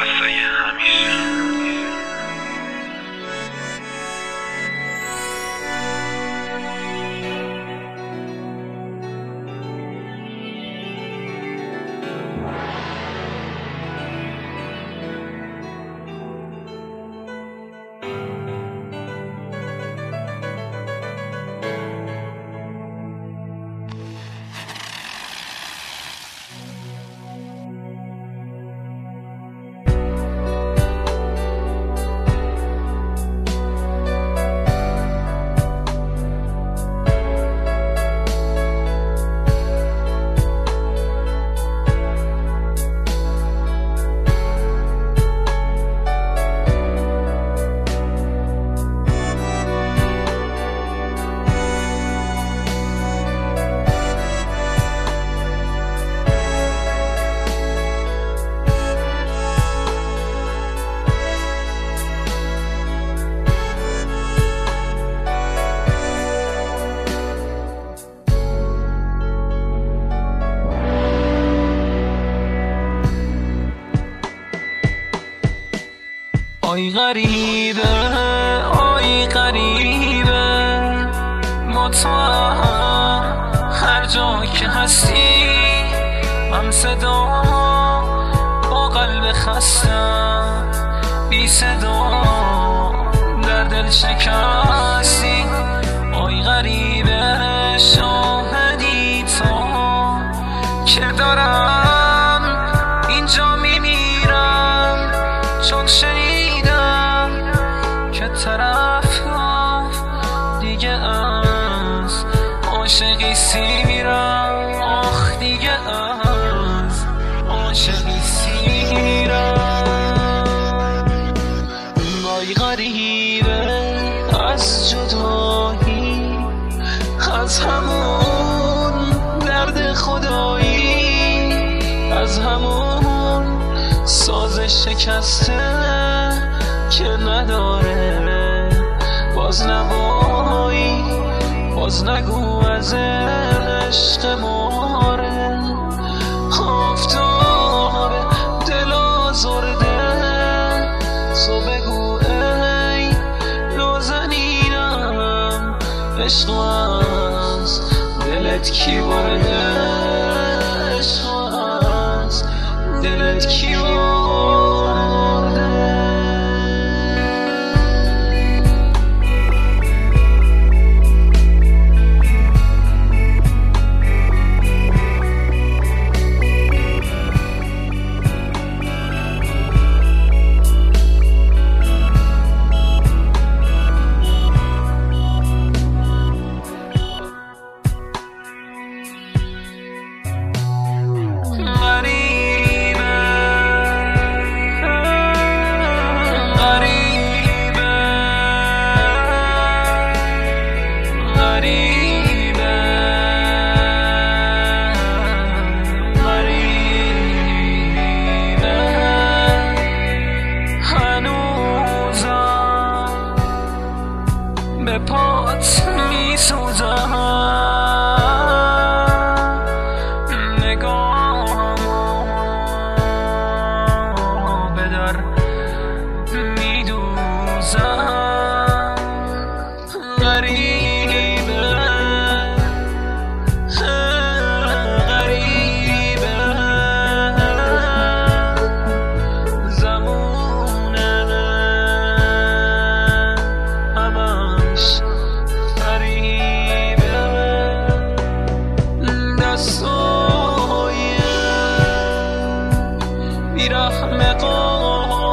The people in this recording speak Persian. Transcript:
واسه همیشه. آی غریبه آی غریبه مطمئن هر جا که هستی هم صدا با قلب خستم بی صدا در دل شکستی. آی غریبه شاهدی تو که دارم اینجا میمیرم چون شنیدم که طرف دیگه از عاشقی سیرم. آخ دیگه از عاشقی سیرم. وای غریبه از جدایی از همون درد خدایی از همون ساز شکسته که نداره باز نوایی باز نگو از عشق ماره. آفتاب دل آزرده تو بگو ای نازنینم عشق از دلت کی برده عشق از دلت کی برده. به پات می سوزم نگاهمو به در می دوزم. غریبه غریبه زمونه همش دستای بیرحم